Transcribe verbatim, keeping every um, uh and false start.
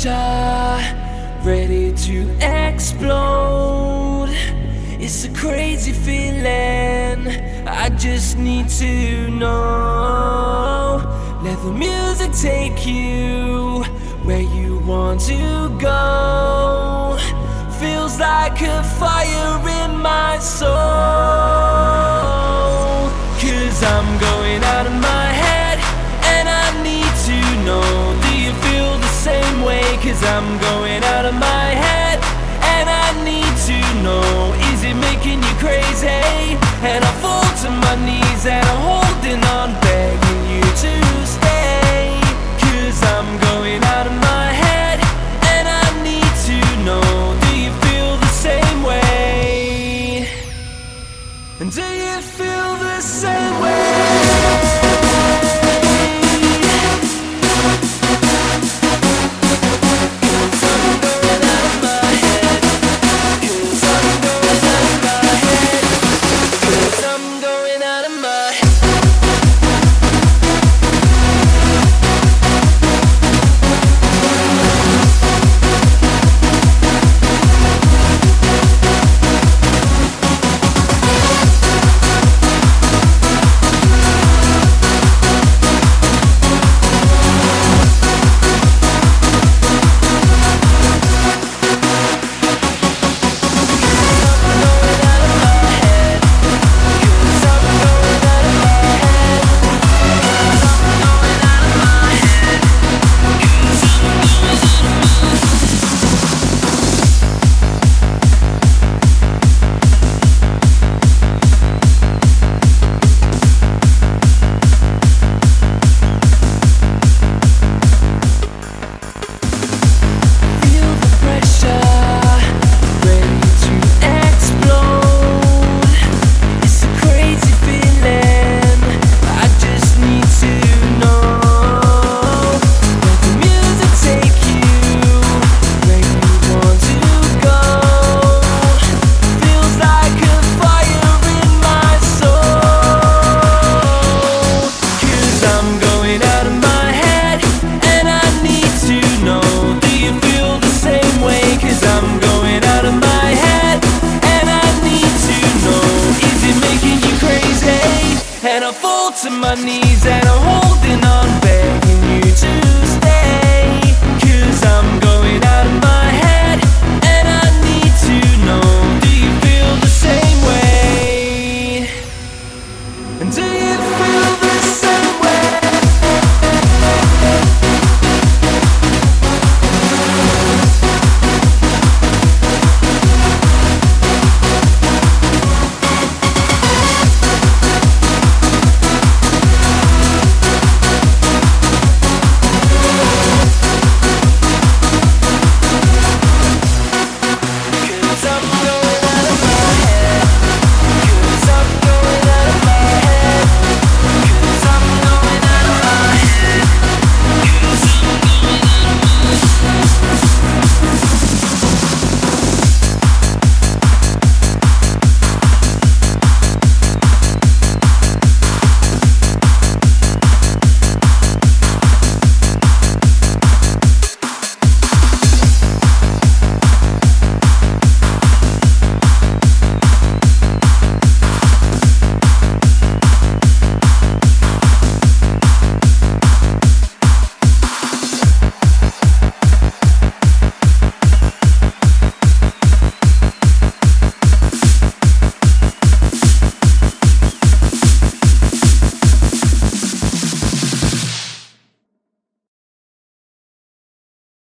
pressure, ready to explode. It's a crazy feeling, I just need to know. Let the music take you where you want to go. Feels like a fire in my soul. Cause I'm going out of my head, and I need to know, do you feel the same way? Cause I'm going out of my head, and I need to know, is it making you crazy? And I fall to my knees and I'm holding on, begging you to stay. Cause I'm going out of my head, and I need to know, do you feel the same way? And do you feel the same way? And I fall to my knees and I hold